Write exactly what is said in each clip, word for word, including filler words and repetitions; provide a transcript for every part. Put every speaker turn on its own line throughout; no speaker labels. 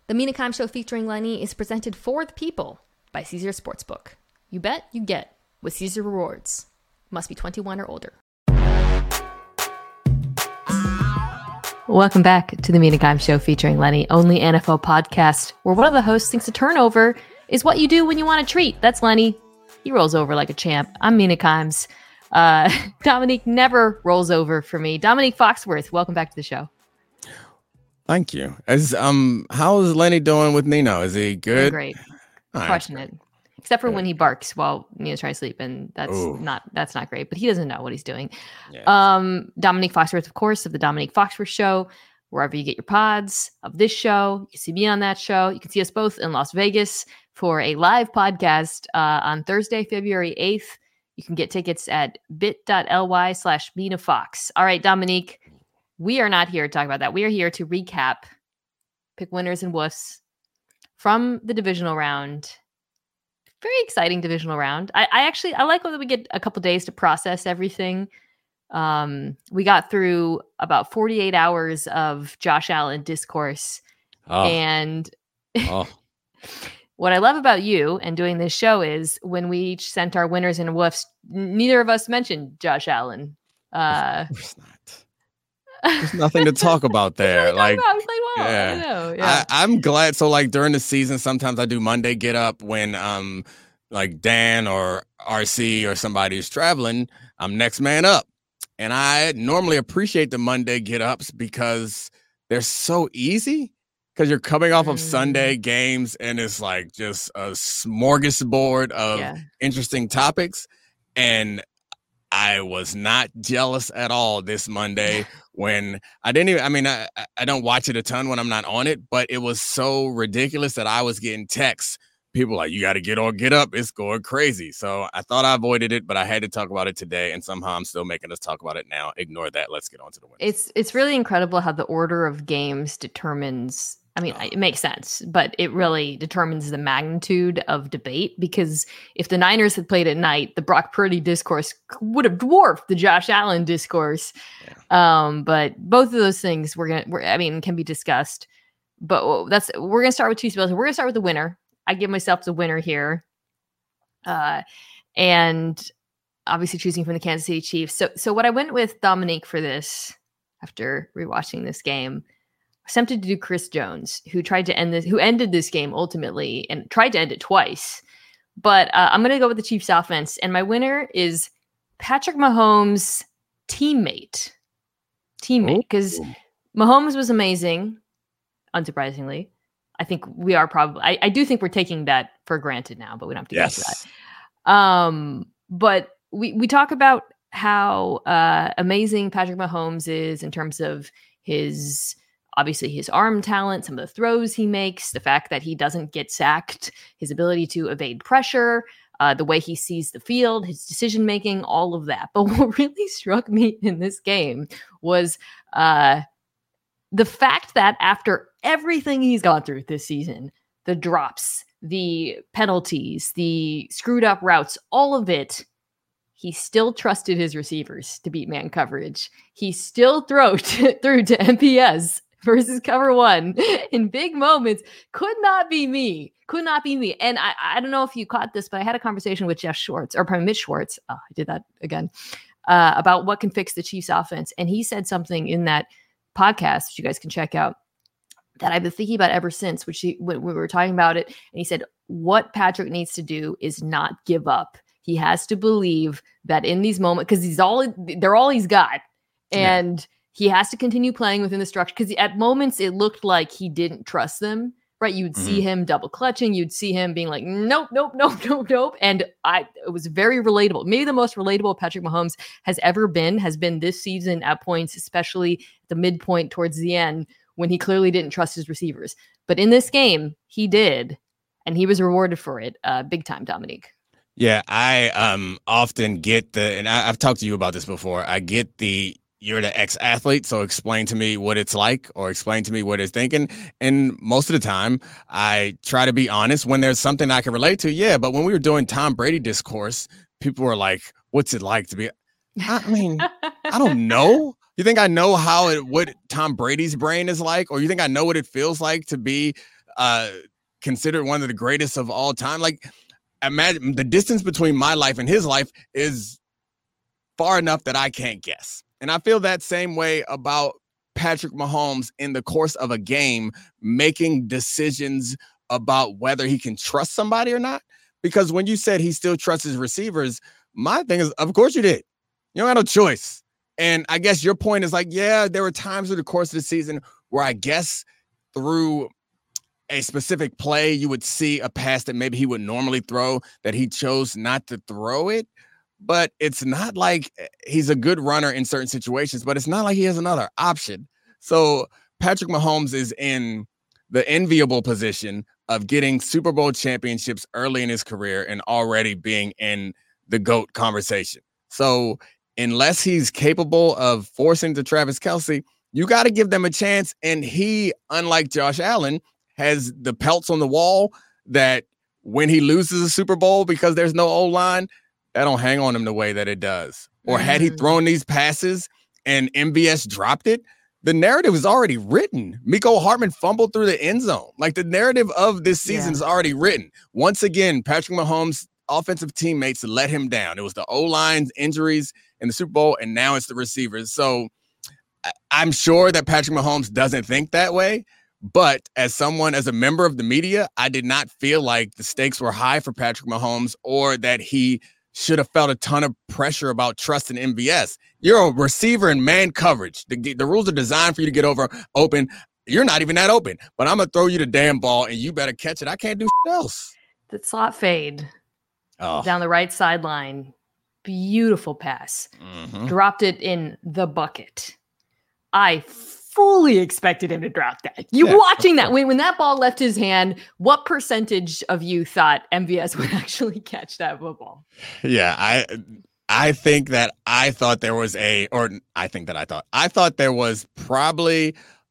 The Mina Kimes Show featuring Lenny is presented for the people by Caesar Sportsbook. You bet, you get with Caesar Rewards. Must be twenty-one or older. Welcome back to the Mina Kimes Show featuring Lenny, only N F L podcast where one of the hosts thinks a turnover is what you do when you want a treat. That's Lenny. He rolls over like a champ. I'm Mina Kimes. Uh, Dominique never rolls over for me. Dominique Foxworth, welcome back to the show.
Thank you. As um, how is Lenny doing with Nino? Is he good?
Doing great,
All
crushing
right.
it. Except for
Good.
when he barks while Nina's trying to sleep, and that's
Ooh.
not that's not great. But he doesn't know what he's doing.
Yeah.
Um, Dominique Foxworth, of course, of the Dominique Foxworth Show, wherever you get your pods of this show. You can see me on that show. You can see us both in Las Vegas for a live podcast uh, on Thursday, February eighth. You can get tickets at bit.ly slash Mina Fox. All right, Dominique, we are not here to talk about that. We are here to recap, pick winners and woofs from the divisional round. Very exciting divisional round. I, I actually, I like that we get a couple days to process everything. Um, we got through about forty-eight hours of Josh Allen discourse.
Oh.
And
oh.
what I love about you and doing this show is when we each sent our winners and woofs, neither of us mentioned Josh Allen. Uh,
Of course not. There's nothing to talk about there. like,
I was like, wow,
yeah.
I know. Yeah.
I, I'm glad. So, like during the season, sometimes I do Monday Get Up when um, like Dan or R C or somebody is traveling. I'm next man up, and I normally appreciate the Monday Get Ups because they're so easy. Because you're coming off of
Mm.
Sunday games, and it's like just a smorgasbord of
Yeah.
interesting topics. And I was not jealous at all this Monday when I didn't even, I mean, I, I don't watch it a ton when I'm not on it, but it was so ridiculous that I was getting texts. People like, you got to get on, get up. It's going crazy. So I thought I avoided it, but I had to talk about it today. And somehow I'm still making us talk about it now. Ignore that. Let's get on to the winners.
It's it's really incredible how the order of games determines. I mean, it makes sense, but it really determines the magnitude of debate because if the Niners had played at night, the Brock Purdy discourse would have dwarfed the Josh Allen discourse. Yeah. Um, but both of those things we're gonna, we're, I mean, can be discussed. But that's we're gonna start with Chiefs Bills. We're gonna start with the winner. I give myself the winner here, uh, and obviously choosing from the Kansas City Chiefs. So, so what I went with Dominique for this after rewatching this game. I was tempted to do Chris Jones, who tried to end this, who ended this game ultimately and tried to end it twice. But uh, I'm going to go with the Chiefs offense. And my winner is Patrick Mahomes' teammate. Teammate. Because Mahomes was amazing, unsurprisingly. I think we are probably, I, I do think we're taking that for granted now, but we don't have to
yes.
get into that. Um, but we, we talk about how uh, amazing Patrick Mahomes is in terms of his, obviously his arm talent, some of the throws he makes, the fact that he doesn't get sacked, his ability to evade pressure, uh, the way he sees the field, his decision-making, all of that. But what really struck me in this game was uh, the fact that after everything he's gone through this season, the drops, the penalties, the screwed up routes, all of it, he still trusted his receivers to beat man coverage. He still threw to, through to M P S versus cover one in big moments. Could not be me. Could not be me. And I, I don't know if you caught this, but I had a conversation with Jeff Schwartz, or probably Mitch Schwartz. Oh, I did that again. Uh, about what can fix the Chiefs offense. And he said something in that podcast, which you guys can check out, that I've been thinking about ever since, which he, when we were talking about it. And he said, what Patrick needs to do is not give up. He has to believe that in these moments, because he's all, they're all he's got. And yeah. he has to continue playing within the structure, because at moments it looked like he didn't trust them, right? You'd mm-hmm. see him double clutching. You'd see him being like, nope, nope, nope, nope, nope. And I, it was very relatable. Maybe the most relatable Patrick Mahomes has ever been, has been this season at points, especially the midpoint towards the end, when he clearly didn't trust his receivers. But in this game, he did, and he was rewarded for it uh, big time, Dominique.
Yeah, I um often get the, and I, I've talked to you about this before, I get the, you're the ex-athlete, so explain to me what it's like, or explain to me what it's thinking. And most of the time, I try to be honest when there's something I can relate to. Yeah, but when we were doing Tom Brady discourse, people were like, what's it like to be, I mean, I don't know. You think I know how it, what Tom Brady's brain is like? Or you think I know what it feels like to be uh, considered one of the greatest of all time. Like, imagine the distance between my life and his life is far enough that I can't guess. And I feel that same way about Patrick Mahomes in the course of a game, making decisions about whether he can trust somebody or not. Because when you said he still trusts his receivers, my thing is, of course you did. You don't have no choice. And I guess your point is like, yeah, there were times through the course of the season where I guess through a specific play, you would see a pass that maybe he would normally throw that he chose not to throw it. But it's not like he's a good runner in certain situations, but it's not like he has another option. So Patrick Mahomes is in the enviable position of getting Super Bowl championships early in his career and already being in the GOAT conversation. So unless he's capable of forcing to Travis Kelce, you got to give them a chance. And he, unlike Josh Allen, has the pelts on the wall that when he loses a Super Bowl because there's no O-line, that don't hang on him the way that it does. Or had he thrown these passes and M V S dropped it, the narrative is already written. Mecole Hardman fumbled through the end zone. Like, the narrative of this season yeah. is already written. Once again, Patrick Mahomes' offensive teammates let him down. It was the O-line injuries in the Super Bowl, and now it's the receivers. So I'm sure that Patrick Mahomes doesn't think that way. But as someone, as a member of the media, I did not feel like the stakes were high for Patrick Mahomes or that he should have felt a ton of pressure about trust in M V S. You're a receiver in man coverage. The, the rules are designed for you to get over open. You're not even that open, but I'm going to throw you the damn ball and you better catch it. I can't do shit else.
The slot fade
oh.
down the right sideline. Beautiful pass.
Mm-hmm.
Dropped it in the bucket. I fully expected him to drop that. You
yeah,
watching that when, when that ball left his hand, what percentage of you thought M V S would actually catch that football?
Yeah, I I think that I thought there was a, or I think that I thought, I thought there was probably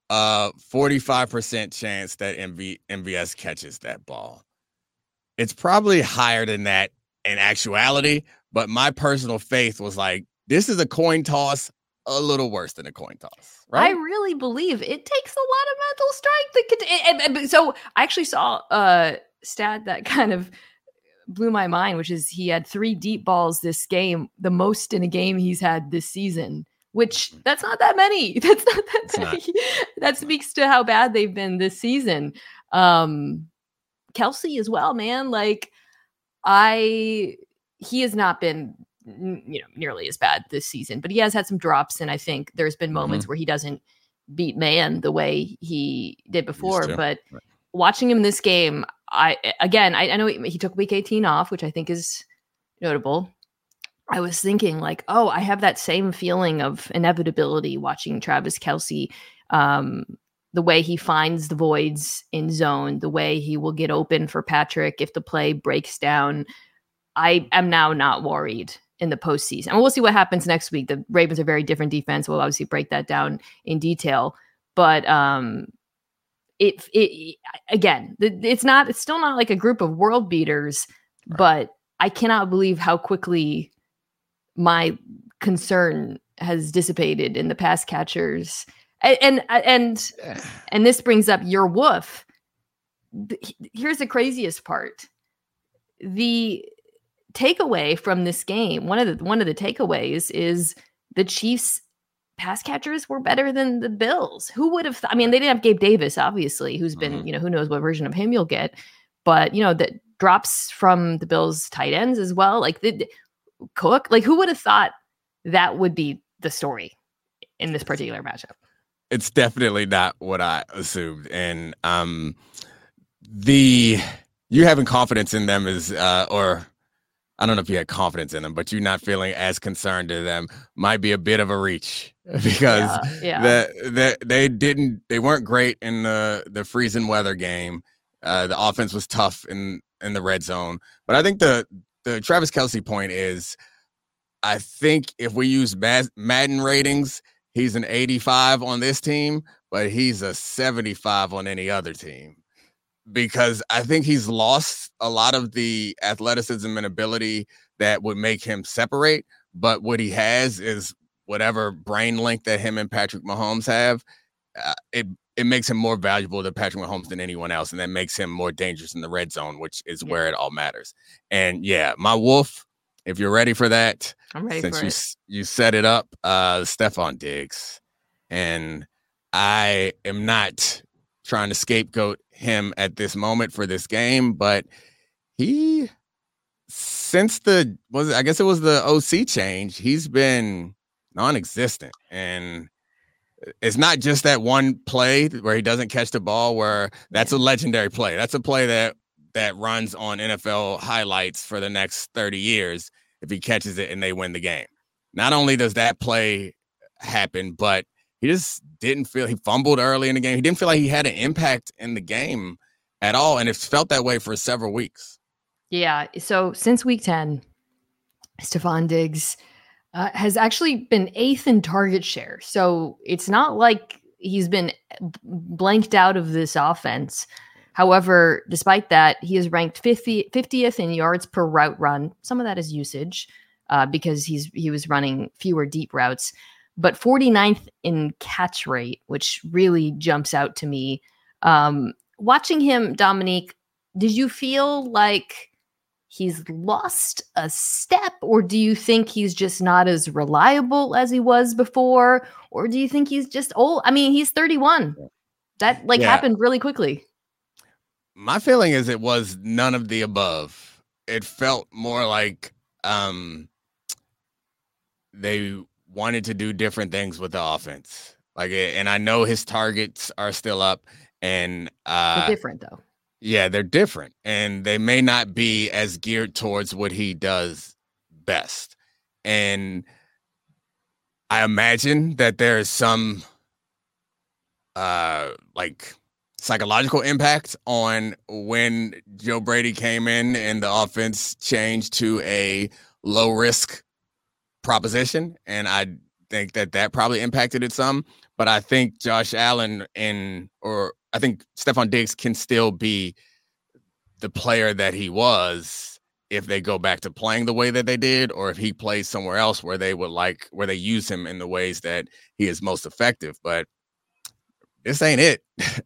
a forty-five percent chance that M V, M V S catches that ball. It's probably higher than that in actuality, but my personal faith was like, this is a coin toss, a little worse than a coin toss. Right?
I really believe it takes a lot of mental strength. That could, and, and, so I actually saw a stat that kind of blew my mind, which is he had three deep balls this game, the most in a game he's had this season, which that's not that many. That's not that it's many. Not. That speaks to how bad they've been this season. Um, Kelce as well, man. Like I, he has not been, you know, nearly as bad this season, but he has had some drops. And I think there's been moments mm-hmm. where he doesn't beat man the way he did before, but right. watching him in this game, I, again, I, I know he, he took week eighteen off, which I think is notable. I was thinking like, oh, I have that same feeling of inevitability watching Travis Kelce, um, the way he finds the voids in zone, the way he will get open for Patrick if the play breaks down. I am now not worried in the postseason. And we'll see what happens next week. The Ravens are a very different defense. We'll obviously break that down in detail. But um, it, it again, it's not, it's still not like a group of world beaters, right. but I cannot believe how quickly my concern has dissipated in the pass catchers. And, and, and, and this brings up your woof. Here's the craziest part. The takeaway from this game, one of the one of the takeaways is the Chiefs pass catchers were better than the Bills. Who would have th- I mean, they didn't have Gabe Davis, obviously, who's been, mm-hmm. you know, who knows what version of him you'll get, but you know, that drops from the Bills tight ends as well. Like the Cook, like who would have thought that would be the story in this particular matchup?
It's definitely not what I assumed. And um the you having confidence in them is uh or I don't know if you had confidence in them, but you not feeling as concerned to them might be a bit of a reach because yeah, yeah. The, the, they didn't, they weren't great in the, the freezing weather game. Uh, the offense was tough in, in the red zone. But I think the, the Travis Kelce point is, I think if we use Madden ratings, he's an eighty-five on this team, but he's a seventy-five on any other team. Because I think he's lost a lot of the athleticism and ability that would make him separate. But what he has is whatever brain link that him and Patrick Mahomes have. Uh, it it makes him more valuable to Patrick Mahomes than anyone else, and that makes him more dangerous in the red zone, which is yeah. where it all matters. And yeah, my wolf, if you're ready for that,
I'm ready
since
for
you
it.
you set it up, uh, Stefon Diggs, and I am not trying to scapegoat him at this moment for this game, but he, since the was I guess it was the O C change, he's been non-existent. And it's not just that one play where he doesn't catch the ball, where that's a legendary play. That's a play that that runs on N F L highlights for the next thirty years if he catches it and they win the game. Not only does that play happen, but he just didn't feel, he fumbled early in the game. He didn't feel like he had an impact in the game at all. And it's felt that way for several weeks.
Yeah. So since week ten, Stefon Diggs uh, has actually been eighth in target share. So it's not like he's been blanked out of this offense. However, despite that, he is ranked fiftieth in yards per route run. Some of that is usage uh, because he's he was running fewer deep routes, but forty-ninth in catch rate, which really jumps out to me. Um, watching him, Dominique, did you feel like he's lost a step, or do you think he's just not as reliable as he was before? Or do you think he's just old? I mean, he's thirty-one. That like yeah. happened really quickly.
My feeling is it was none of the above. It felt more like um, they wanted to do different things with the offense. Like, and I know his targets are still up, and uh,
they're different though.
Yeah, they're different, and they may not be as geared towards what he does best. And I imagine that there is some uh, like psychological impact on when Joe Brady came in and the offense changed to a low risk proposition. And I think that that probably impacted it some, but I think Josh Allen and, or I think Stefon Diggs can still be the player that he was if they go back to playing the way that they did, or if he plays somewhere else where they would like, where they use him in the ways that he is most effective. But this ain't it.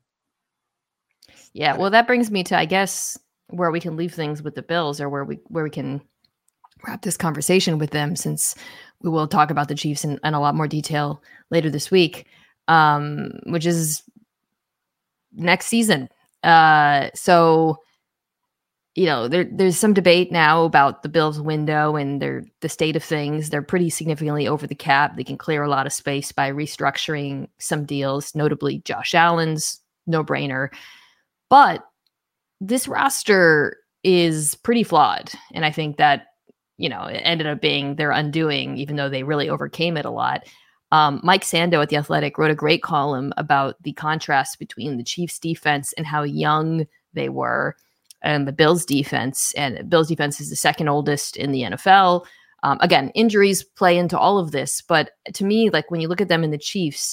Yeah, well, that brings me to, I guess, where we can leave things with the Bills, or where we where we can wrap this conversation with them, since we will talk about the Chiefs in, in a lot more detail later this week, um, which is next season. Uh, so, you know, there there's some debate now about the Bills window and their the state of things. They're pretty significantly over the cap. They can clear a lot of space by restructuring some deals, notably Josh Allen's, no brainer. But this roster is pretty flawed. And I think that, you know, it ended up being their undoing, even though they really overcame it a lot. Um, Mike Sando at The Athletic wrote a great column about the contrast between the Chiefs defense and how young they were, and the Bills defense. And Bills defense is the second oldest in the N F L. Um, again, injuries play into all of this. But to me, like when you look at them in the Chiefs,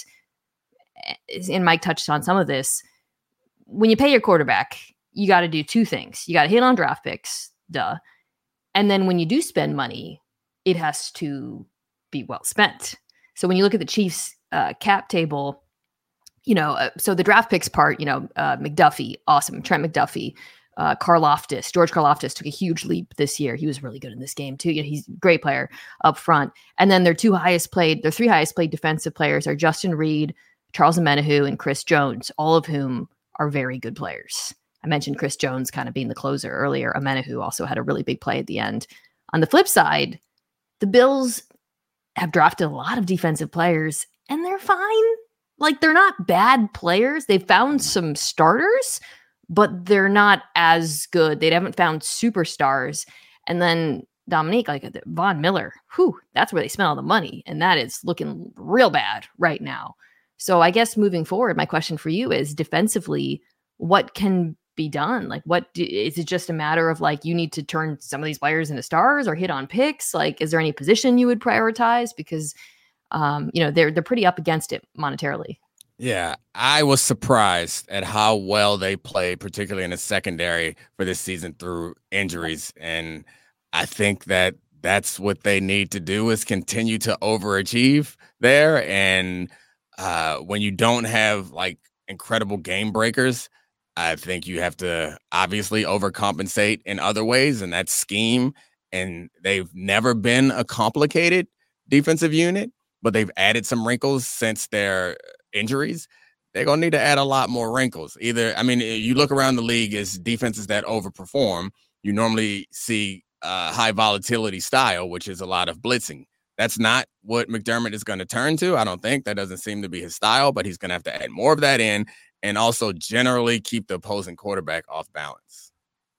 and Mike touched on some of this, when you pay your quarterback, you got to do two things. You got to hit on draft picks, duh. And then when you do spend money, it has to be well spent. So when you look at the Chiefs uh, cap table, you know, uh, so the draft picks part, you know, uh, McDuffie, awesome. Trent McDuffie, uh, Karlaftis, George Karlaftis took a huge leap this year. He was really good in this game too. You know, he's a great player up front. And then their two highest played, their three highest played defensive players are Justin Reed, Charles Omenihu, and Chris Jones, all of whom are very good players. I mentioned Chris Jones kind of being the closer earlier. Omenihu also had a really big play at the end. On the flip side, the Bills have drafted a lot of defensive players, and they're fine. Like, they're not bad players. They've found some starters, but they're not as good. They haven't found superstars. And then Dominique, like Von Miller, whew, that's where they spent all the money, and that is looking real bad right now. So I guess moving forward, my question for you is, defensively, what can be done? Like, what do, is it just a matter of like, you need to turn some of these players into stars or hit on picks? Like, is there any position you would prioritize? Because, um, you know, they're, they're pretty up against it monetarily.
Yeah, I was surprised at how well they played, particularly in the secondary for this season through injuries. And I think that that's what they need to do, is continue to overachieve there. And Uh, when you don't have like incredible game breakers. I think you have to obviously overcompensate in other ways, and that's scheme. And they've never been a complicated defensive unit, but they've added some wrinkles since their injuries. They're going to need to add a lot more wrinkles. Either, I mean, you look around the league as defenses that overperform, you normally see uh, high volatility style, which is a lot of blitzing. That's not what McDermott is going to turn to. I don't think that doesn't seem to be his style, but he's going to have to add more of that in and also generally keep the opposing quarterback off balance.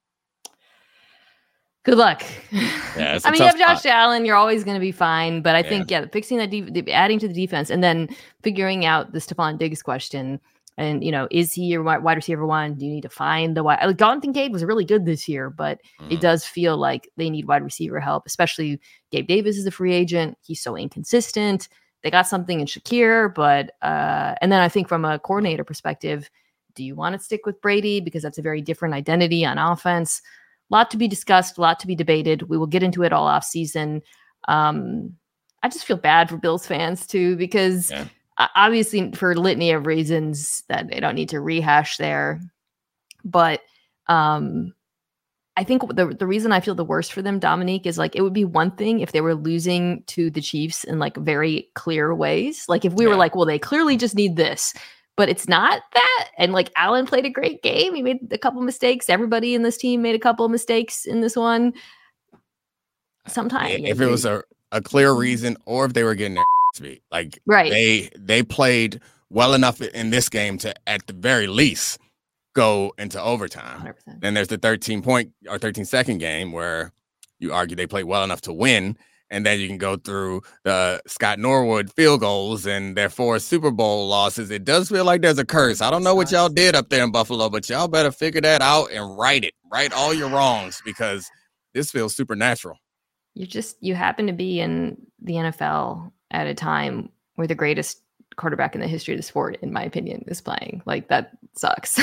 Good luck.
Yeah,
I mean, you have Josh spot. Allen, you're always going to be fine. But I yeah. think, yeah, fixing that, de- adding to the defense and then figuring out the Stephon Diggs question. And, you know, is he your wide receiver one? Do you need to find the wide? Like, Dalton Kincaid was really good this year, but mm-hmm. it does feel like they need wide receiver help, especially Gabe Davis is a free agent. He's so inconsistent. They got something in Shakir, but uh, and then I think from a coordinator perspective, do you want to stick with Brady? Because that's a very different identity on offense. A lot to be discussed, a lot to be debated. We will get into it all off season. Um, I just feel bad for Bills fans too, because yeah. obviously for a litany of reasons that they don't need to rehash there. But um, I think the the reason I feel the worst for them, Dominique, is like it would be one thing if they were losing to the Chiefs in like very clear ways. Like if we yeah. were like, well, they clearly just need this. But it's not that. And like Allen played a great game. He made a couple mistakes. Everybody in this team made a couple of mistakes in this one. Sometimes.
If it was a, a clear reason or if they were getting their beat. Like
right.
they they played well enough in this game to at the very least go into overtime. one hundred percent. Then there's the thirteen point or thirteen second game where you argue they played well enough to win. And then you can go through the Scott Norwood field goals and their four Super Bowl losses. It does feel like there's a curse. I don't know what y'all did up there in Buffalo, but y'all better figure that out and right it. Right all your wrongs, because this feels supernatural.
You just, you happen to be in the N F L at a time where the greatest quarterback in the history of the sport, in my opinion, is playing. Like, that sucks.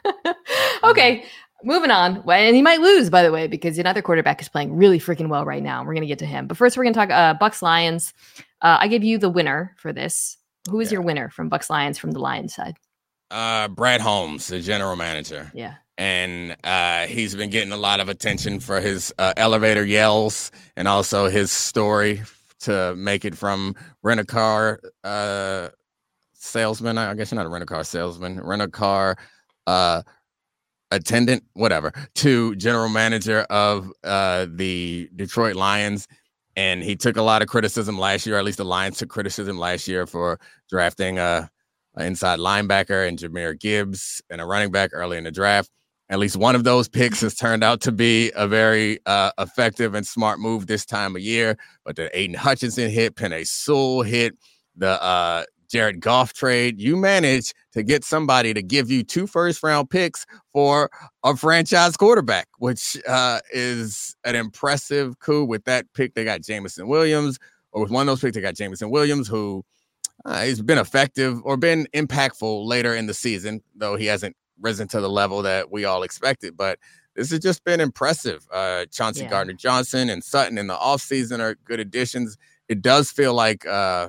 Okay. Moving on, and he might lose, by the way, because another quarterback is playing really freaking well right now. We're going to get to him. But first, we're going to talk uh, Bucs Lions. Uh, I give you the winner for this. Who is yeah. your winner from Bucs Lions from the Lions side?
Uh, Brad Holmes, the general manager.
Yeah.
And uh, he's been getting a lot of attention for his uh, elevator yells and also his story to make it from rent-a-car uh, salesman. I guess you're not a rent-a-car salesman. Rent-a-car uh attendant, whatever, to general manager of uh, the Detroit Lions. And he took a lot of criticism last year, or at least the Lions took criticism last year for drafting a, a inside linebacker and Jahmyr Gibbs and a running back early in the draft. At least one of those picks has turned out to be a very uh, effective and smart move this time of year. But the Aiden Hutchinson hit, Penei Sewell hit, the uh, Jared Goff trade, you managed to get somebody to give you two first round picks for a franchise quarterback, which uh, is an impressive coup. With that pick, they got Jameson Williams, or with one of those picks, they got Jameson Williams, who uh, he's been effective or been impactful later in the season, though he hasn't risen to the level that we all expected. But this has just been impressive. Uh, Chauncey yeah. Gardner-Johnson and Sutton in the offseason are good additions. It does feel like uh,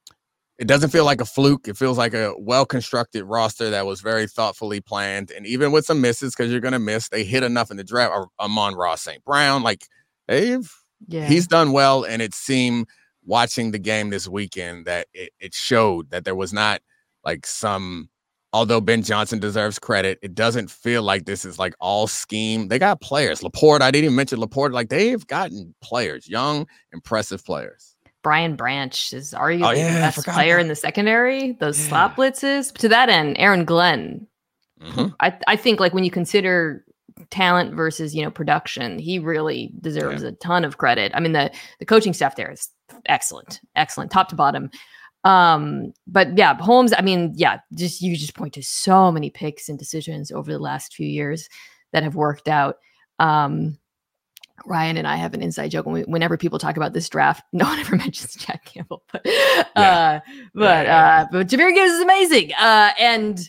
It doesn't feel like a fluke. It feels like a well-constructed roster that was very thoughtfully planned. And even with some misses, because you're going to miss, they hit enough in the draft. Or Amon-Ra Saint Brown, like they've, yeah. he's done well. And it seemed watching the game this weekend that it, it showed that there was not like some, although Ben Johnson deserves credit, it doesn't feel like this is like all scheme. They got players. Laporte, I didn't even mention Laporte. Like they've gotten players, young, impressive players.
Brian Branch is arguably
oh, yeah,
the best player in the secondary. Those yeah. slot blitzes. To that end, Aaron Glenn. Mm-hmm. I, I think like when you consider talent versus, you know, production, he really deserves yeah. a ton of credit. I mean, the the coaching staff there is excellent, excellent, top to bottom. Um, but yeah, Holmes, I mean, yeah, just you just point to so many picks and decisions over the last few years that have worked out. Um, Ryan and I have an inside joke when we, whenever people talk about this draft, no one ever mentions Jack Campbell, but, yeah. uh, but, yeah, yeah. uh, but Jahmyr Gibbs is amazing. Uh, and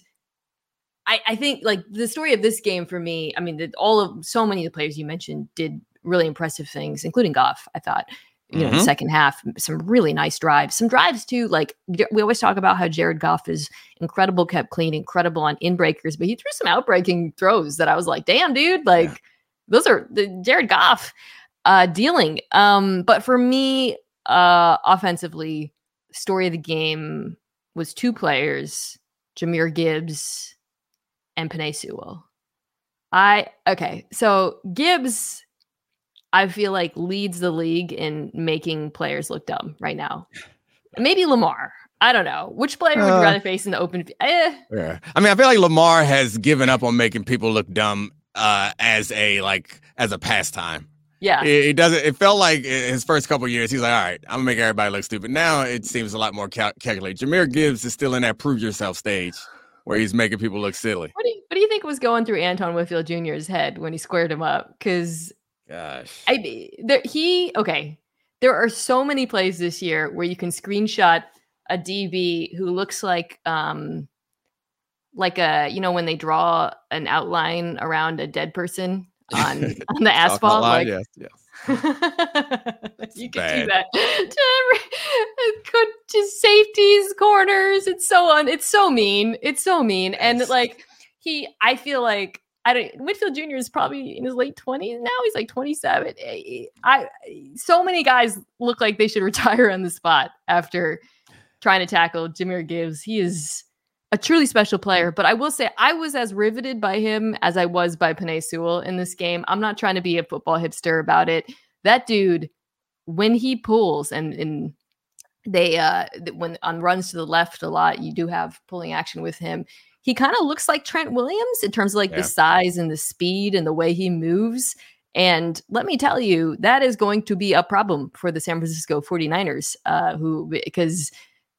I, I think like the story of this game for me, I mean, the, all of so many of the players you mentioned did really impressive things, including Goff, I thought. you know,
Mm-hmm.
in the second half, some really nice drives, some drives too. Like we always talk about how Jared Goff is incredible, kept clean, incredible on inbreakers, but he threw some outbreaking throws that I was like, damn, dude, like yeah. those are the Jared Goff uh, dealing. Um, but for me, uh, offensively, story of the game was two players, Jahmyr Gibbs and Penei Sewell. I, okay, so Gibbs, I feel like leads the league in making players look dumb right now. Maybe Lamar. I don't know. Which player would you
Uh,
rather face in the open? Eh.
Yeah. I mean, I feel like Lamar has given up on making people look dumb uh, as a like as a pastime.
Yeah.
It, it doesn't. It felt like his first couple of years, he's like, all right, I'm gonna make everybody look stupid. Now it seems a lot more cal- calculated. Jahmyr Gibbs is still in that prove yourself stage where he's making people look silly.
What do you, what do you think was going through Antoine Whitfield Junior's head when he squared him up? Because
Gosh,
I there, he okay. There are so many plays this year where you can screenshot a D B who looks like um like a you know when they draw an outline around a dead person on on the asphalt. Like,
yes, yes.
You can bad. do that. Could just safeties, corners. It's so on. It's so mean. It's so mean. And like he, I feel like I don't. Whitfield Junior is probably in his late twenties now. He's like twenty-seven. I so many guys look like they should retire on the spot after trying to tackle Jahmyr Gibbs. He is a truly special player, but I will say I was as riveted by him as I was by Penei Sewell in this game. I'm not trying to be a football hipster about it. That dude, when he pulls and, and they, uh, when on runs to the left a lot, you do have pulling action with him. He kind of looks like Trent Williams in terms of like yeah. the size and the speed and the way he moves. And let me tell you, that is going to be a problem for the San Francisco forty-niners, uh, who, because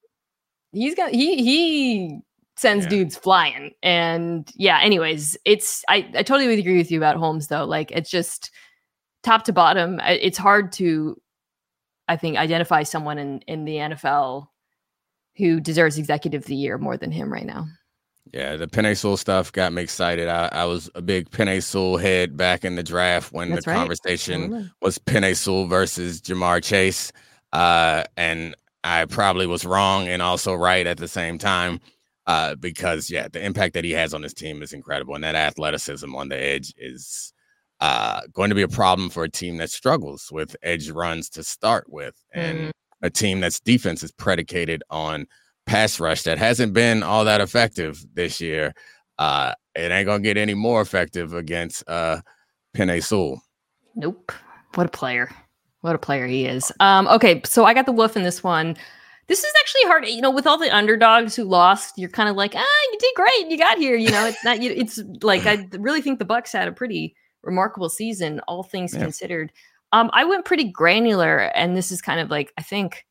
he's got, he, he, sends yeah. dudes flying. And yeah, anyways, it's I, I totally agree with you about Holmes though. Like it's just top to bottom. It's hard to, I think, identify someone in, in the N F L who deserves executive of the year more than him right now.
Yeah, the Penei Sewell stuff got me excited. I, I was a big Penei Sewell head back in the draft when That's the right. conversation mm-hmm. was Penei Sewell versus Jamar Chase. Uh, and I probably was wrong and also right at the same time. Uh, because, yeah, the impact that he has on his team is incredible. And that athleticism on the edge is uh, going to be a problem for a team that struggles with edge runs to start with. And mm. a team that's defense is predicated on pass rush that hasn't been all that effective this year. Uh, it ain't going to get any more effective against uh, Penei Sewell.
Nope. What a player. What a player he is. Um, okay, so I got the wolf in this one. This is actually hard, you know, with all the underdogs who lost, you're kind of like, ah, you did great. You got here. You know, it's not, it's like, I really think the Bucs had a pretty remarkable season, all things yeah. considered. Um, I went pretty granular, and this is kind of like, I think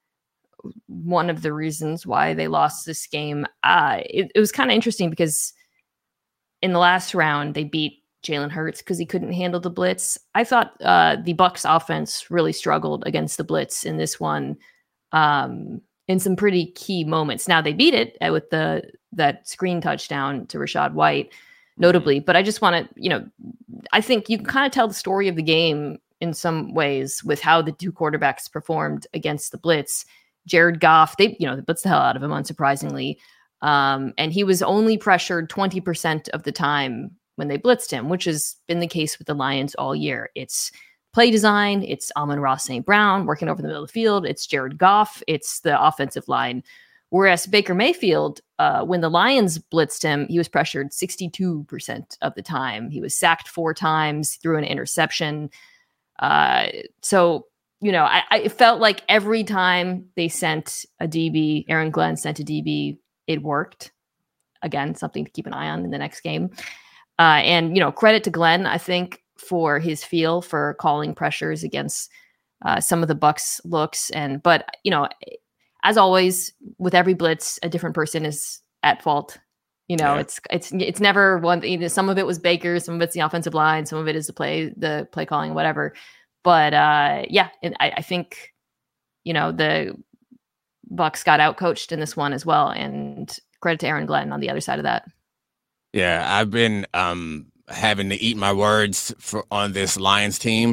one of the reasons why they lost this game. Uh, it, it was kind of interesting because in the last round, they beat Jalen Hurts because he couldn't handle the blitz. I thought uh, the Bucs offense really struggled against the blitz in this one. Um, in some pretty key moments. Now they beat it with the that screen touchdown to Rachaad White, notably. But I just want to, you know, I think you can kind of tell the story of the game in some ways with how the two quarterbacks performed against the blitz. Jared Goff, they, you know, they blitzed the hell out of him, unsurprisingly, um, and he was only pressured twenty percent of the time when they blitzed him, which has been the case with the Lions all year. It's play design, it's Amon-Ra Saint Brown working over the middle of the field, it's Jared Goff, it's the offensive line. Whereas Baker Mayfield, uh, when the Lions blitzed him, he was pressured sixty-two percent of the time. He was sacked four times, threw an interception. Uh, so, you know, I, I felt like every time they sent a D B, Aaron Glenn sent a D B, it worked. Again, something to keep an eye on in the next game. Uh, and, you know, credit to Glenn, I think, for his feel for calling pressures against uh, some of the Bucs looks. And, but, you know, as always, with every blitz, a different person is at fault. You know, yeah. it's, it's, it's never one thing. You know, some of it was Baker, some of it's the offensive line, some of it is the play, the play calling, whatever. But uh, yeah, and I, I think, you know, the Bucs got outcoached in this one as well. And credit to Aaron Glenn on the other side of that.
Yeah, I've been um, having to eat my words for on this Lions team for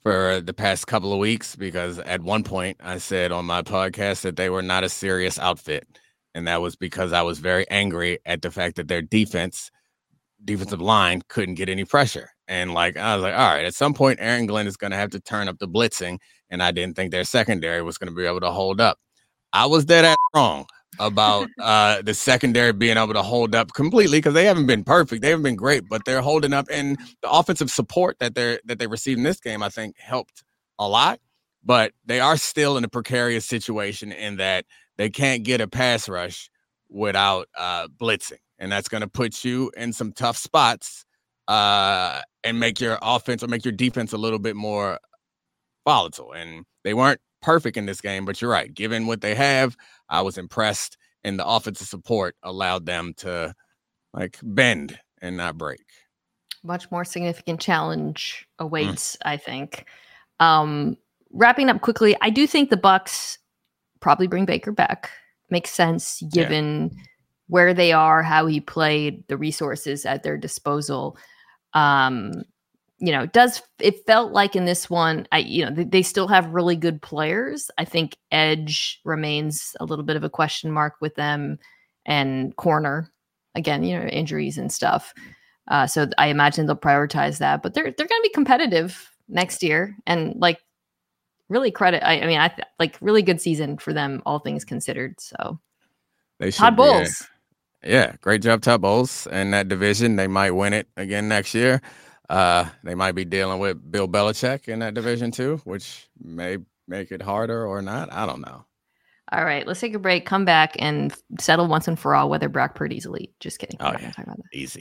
for the past couple of weeks because at one point I said on my podcast that they were not a serious outfit. And that was because I was very angry at the fact that their defense, defensive line couldn't get any pressure. And like, I was like, all right, at some point, Aaron Glenn is going to have to turn up the blitzing. And I didn't think their secondary was going to be able to hold up. I was dead ass wrong about uh, the secondary being able to hold up completely because they haven't been perfect. They haven't been great, but they're holding up. And the offensive support that they're that they received in this game, I think, helped a lot. But they are still in a precarious situation in that they can't get a pass rush without uh, blitzing. And that's going to put you in some tough spots uh, and make your offense or make your defense a little bit more volatile. And they weren't perfect in this game, but you're right. Given what they have, I was impressed, and the offensive support allowed them to like bend and not break.
Much more significant challenge awaits, mm. I think. Um, wrapping up quickly, I do think the Bucs probably bring Baker back. Makes sense given yeah. where they are, how he played, the resources at their disposal. Um, you know, does it felt like in this one, I you know, they, they still have really good players. I think edge remains a little bit of a question mark with them, and corner, again, you know, injuries and stuff. Uh, so I imagine they'll prioritize that, but they're they're going to be competitive next year, and like really credit. I, I mean, I th- like really good season for them, all things considered. So
they should
Todd
be,
Bowles,
uh, yeah, great job, Todd Bowles, in that division. They might win it again next year. Uh, they might be dealing with Bill Belichick in that division too, which may make it harder or not. I don't know.
All right, let's take a break, come back, and settle once and for all whether Brock Purdy's elite. Just kidding.
Oh, yeah. Talk about that. Easy.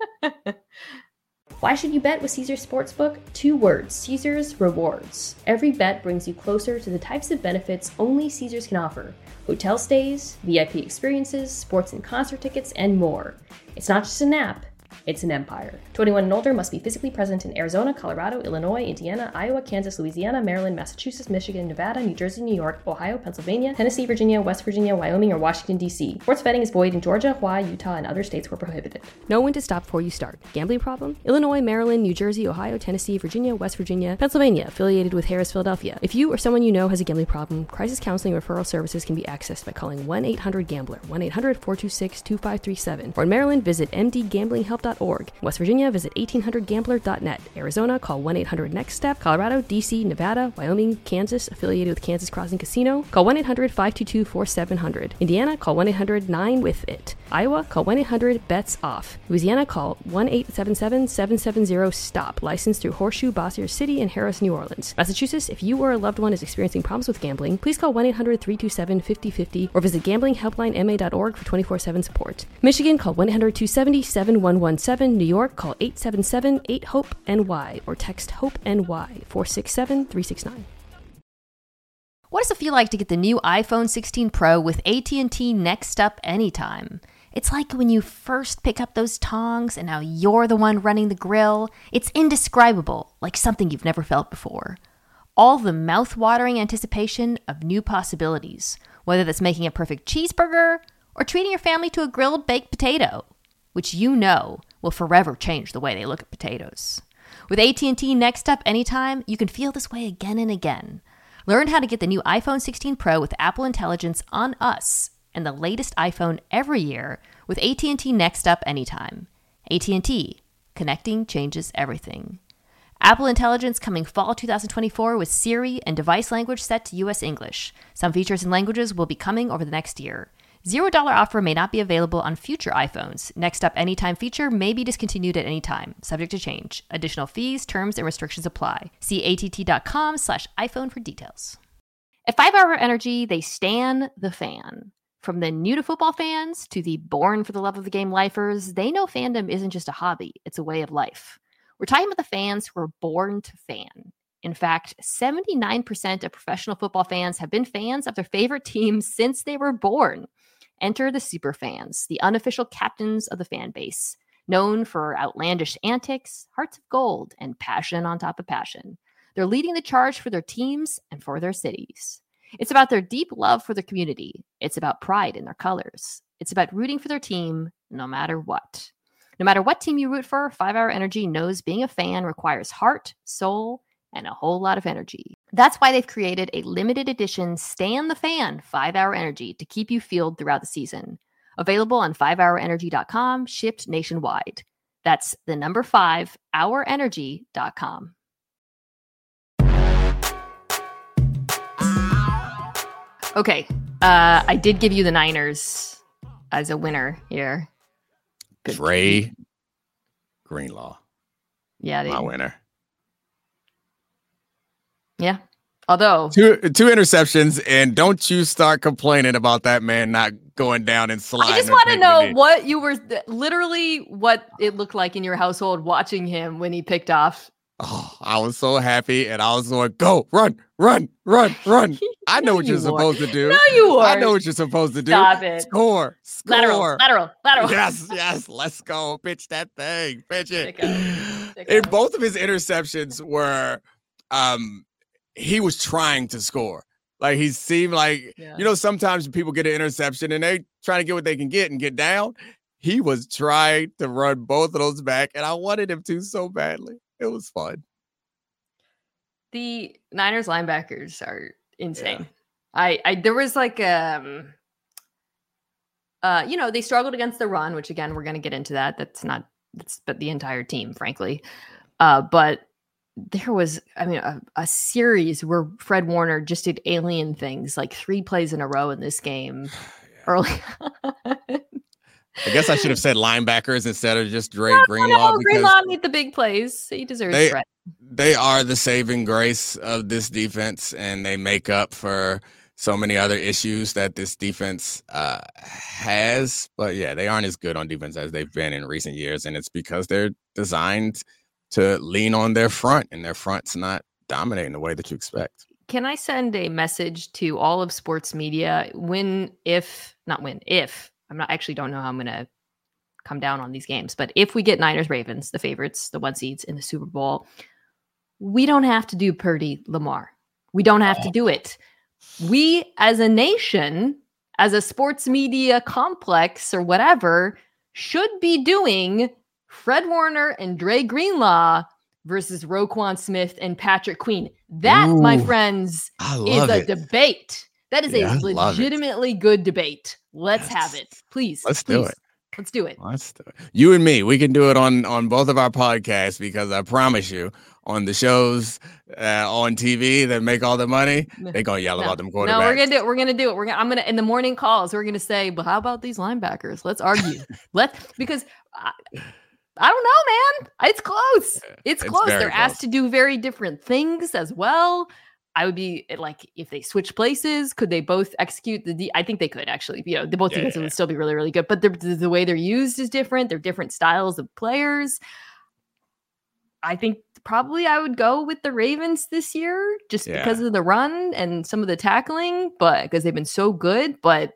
Why should you bet with Caesars Sportsbook? Two words: Caesars Rewards. Every bet brings you closer to the types of benefits only Caesars can offer. Hotel stays, V I P experiences, sports and concert tickets, and more. It's not just an app. It's an empire. twenty-one and older must be physically present in Arizona, Colorado, Illinois, Indiana, Iowa, Kansas, Louisiana, Maryland, Massachusetts, Michigan, Nevada, New Jersey, New York, Ohio, Pennsylvania, Tennessee, Virginia, West Virginia, Wyoming, or Washington, D C. Sports betting is void in Georgia, Hawaii, Utah, and other states where prohibited.
Know when to stop before you start. Gambling problem? Illinois, Maryland, New Jersey, Ohio, Tennessee, Virginia, West Virginia, Pennsylvania, affiliated with Harris, Philadelphia. If you or someone you know has a gambling problem, crisis counseling referral services can be accessed by calling one eight hundred gambler, one eight hundred four two six two five three seven. Or in Maryland, visit m d gambling help dot org. West Virginia, visit eighteen hundred gambler dot net. Arizona, call one eight hundred next step. Colorado, D C, Nevada, Wyoming, Kansas, affiliated with Kansas Crossing Casino, call one eight hundred five two two four seven zero zero. Indiana, call one eight hundred nine with it. Iowa, call one eight hundred bets off. Louisiana, call one eight seven seven seven seven zero stop. Licensed through Horseshoe, Bossier City, and Harris, New Orleans. Massachusetts, if you or a loved one is experiencing problems with gambling, please call one eight hundred three two seven five zero five zero or visit gambling helpline m a dot org for twenty-four seven support. Michigan, call one eight hundred two seven zero seven one one seven. New York, call eight seven seven eight hope N Y or text HOPE N Y four six seven three six nine.
What does it feel like to get the new iPhone sixteen Pro with A T and T Next Up Anytime? It's like when you first pick up those tongs and now you're the one running the grill. It's indescribable, like something you've never felt before. All the mouth-watering anticipation of new possibilities, whether that's making a perfect cheeseburger or treating your family to a grilled baked potato, which you know will forever change the way they look at potatoes. With A T and T Next Up Anytime, you can feel this way again and again. Learn how to get the new iPhone sixteen Pro with Apple Intelligence on us and the latest iPhone every year with A T and T Next Up Anytime. A T and T, connecting changes everything. Apple Intelligence coming fall twenty twenty-four with Siri and device language set to U S English. Some features and languages will be coming over the next year. zero dollars offer may not be available on future iPhones. Next Up Anytime feature may be discontinued at any time, subject to change. Additional fees, terms, and restrictions apply. See att.com slash iPhone for details. At five hour Energy, they stan the fan. From the new to football fans to the born for the love of the game lifers, they know fandom isn't just a hobby, it's a way of life. We're talking about the fans who are born to fan. In fact, seventy-nine percent of professional football fans have been fans of their favorite team since they were born. Enter the superfans, the unofficial captains of the fan base, known for outlandish antics, hearts of gold, and passion on top of passion. They're leading the charge for their teams and for their cities. It's about their deep love for their community. It's about pride in their colors. It's about rooting for their team no matter what. No matter what team you root for, five hour Energy knows being a fan requires heart, soul, and a whole lot of energy. That's why they've created a limited edition Stan the Fan five hour Energy to keep you fueled throughout the season. Available on five hour energy dot com, shipped nationwide. That's the number five hour energy dot com. Okay, uh, I did give you the Niners as a winner here. Good.
Dre Greenlaw.
Yeah, they,
my winner.
Yeah. Although
two two interceptions, and don't you start complaining about that man not going down and sliding.
I just want to know what you were literally what it looked like in your household watching him when he picked off.
Oh, I was so happy, and I was going, go, run, run, run, run. I know
no,
what you're
you
supposed
weren't.
to do.
No, you were.
I know what you're supposed to do.
Stop it.
Score, score.
Lateral, lateral, lateral.
Yes, yes. Let's go. Pitch that thing. Pitch it.
Pick up. Pick
And
up.
both of his interceptions were, um, he was trying to score. Like, he seemed like,
Yeah.
you know, sometimes people get an interception and they trying to get what they can get and get down. He was trying to run both of those back, and I wanted him to so badly. It was fun.
The Niners linebackers are insane.
Yeah.
I, I, there was like, um, uh, you know, they struggled against the run, which again, we're going to get into that. That's not, that's, but the entire team, frankly. Uh, but there was, I mean, a, a series where Fred Warner just did alien things, like three plays in a row in this game
Yeah.
early.
I guess I should have said linebackers instead of just Dre
no,
Greenlaw.
no,
because
Greenlaw made the big plays. He deserves
they,
credit.
they are the saving grace of this defense, and they make up for so many other issues that this defense uh, has. But yeah, they aren't as good on defense as they've been in recent years, and it's because they're designed to lean on their front, and their front's not dominating the way that you expect.
Can I send a message to all of sports media when, if, not when, if, I'm not actually don't know how I'm going to come down on these games, but if we get Niners Ravens, the favorites, the one seeds in the Super Bowl, we don't have to do Purdy Lamar. We don't have to do it. We as a nation, as a sports media complex or whatever, should be doing Fred Warner and Dre Greenlaw versus Roquan Smith and Patrick Queen. That,
Ooh,
my friends,
I
is
love
a
it.
debate. That is
Yeah, I
a
love it.
legitimately good debate. Let's
Yes.
have it. Please.
Let's
please.
do it.
Let's do it.
Let's do it. You and me, we can do it on on both of our podcasts, because I promise you, on the shows uh, on T V that make all the money, they're gonna yell
No,
about them quarterbacks.
no, we're gonna do it. We're gonna do it. We're gonna. I'm gonna in the morning calls. We're gonna say, "Well, how about these linebackers? Let's argue. Let because I, I don't know, man. It's close. It's
It's
close.
very
They're asked
close.
to do very different things as well. I would be like, if they switch places, could they both execute the? D- I think they could actually. You know, the both
Yeah,
defenses
yeah,
would still be really, really good. But the, the the way they're used is different. They're different styles of players. I think probably I would go with the Ravens this year just
Yeah.
because of the run and some of the tackling, but because they've been so good. But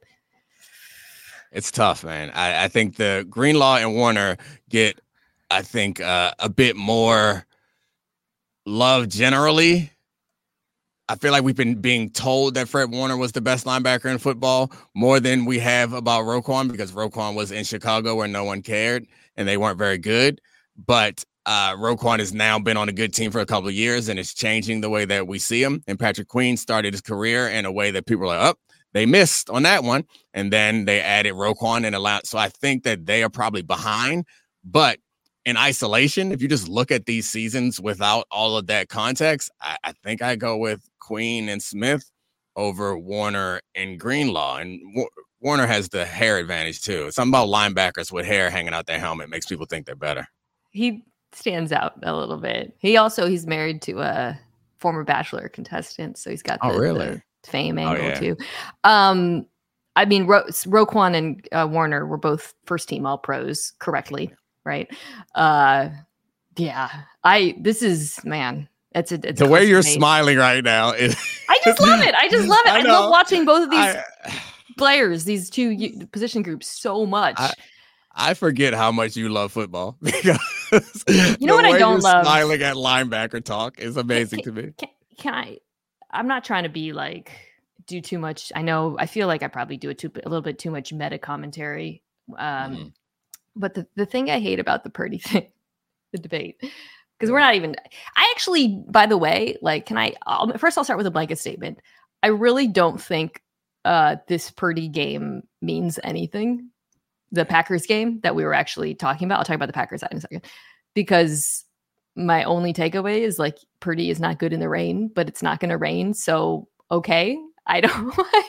It's tough, man. I, I think the Greenlaw and Warner get, I think, uh, a bit more love generally. I feel like we've been being told that Fred Warner was the best linebacker in football more than we have about Roquan, because Roquan was in Chicago where no one cared and they weren't very good. But uh, Roquan has now been on a good team for a couple of years, and it's changing the way that we see him. And Patrick Queen started his career in a way that people are like, oh, they missed on that one. And then they added Roquan and allowed. So I think that they are probably behind. But in isolation, if you just look at these seasons without all of that context, I, I think I go with Queen and Smith over Warner and Greenlaw. And w- Warner has the hair advantage too. Something about linebackers with hair hanging out their helmet makes people think they're better.
he stands out a little bit. He also he's married to a former Bachelor contestant, so he's got the,
Oh, really?
the fame
Oh,
angle
yeah.
too. Um, I mean, Ro- Roquan and uh, Warner were both first team All Pros correctly, right? Uh, yeah, I this is man. It's a it's
The
a
way
close
you're
debate.
smiling right now is
I just love it. I just love it.
I
I,
know.
love watching both of these
I,
players, these two u- position groups, so much.
I- I forget how much you love football because
You know
the
what I
way
don't
you're
love?
Smiling at linebacker talk is amazing
Can-
to me.
Can, can I? I'm not trying to be like do too much. I know I feel like I probably do it too, a little bit too much meta commentary. Um,
Mhm.
But the, the thing I hate about the Purdy thing, the debate, because we're not even. I actually, by the way, like, can I? I'll, first, I'll start with a blanket statement. I really don't think uh, this Purdy game means anything. The Packers game that we were actually talking about. I'll talk about the Packers side in a second, because my only takeaway is like Purdy is not good in the rain, but it's not going to rain. So, okay. I don't,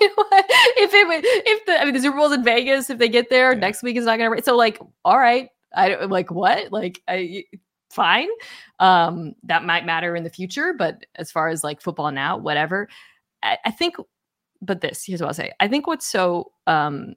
if it, if the, I mean, the Super Bowl's in Vegas, if they get there, yeah. next week is not going to rain. So like, all right. I don't like what, like, I, fine. Um, that might matter in the future, but as far as like football now, whatever, I, I think, but this, here's what I'll say. I think what's so, um,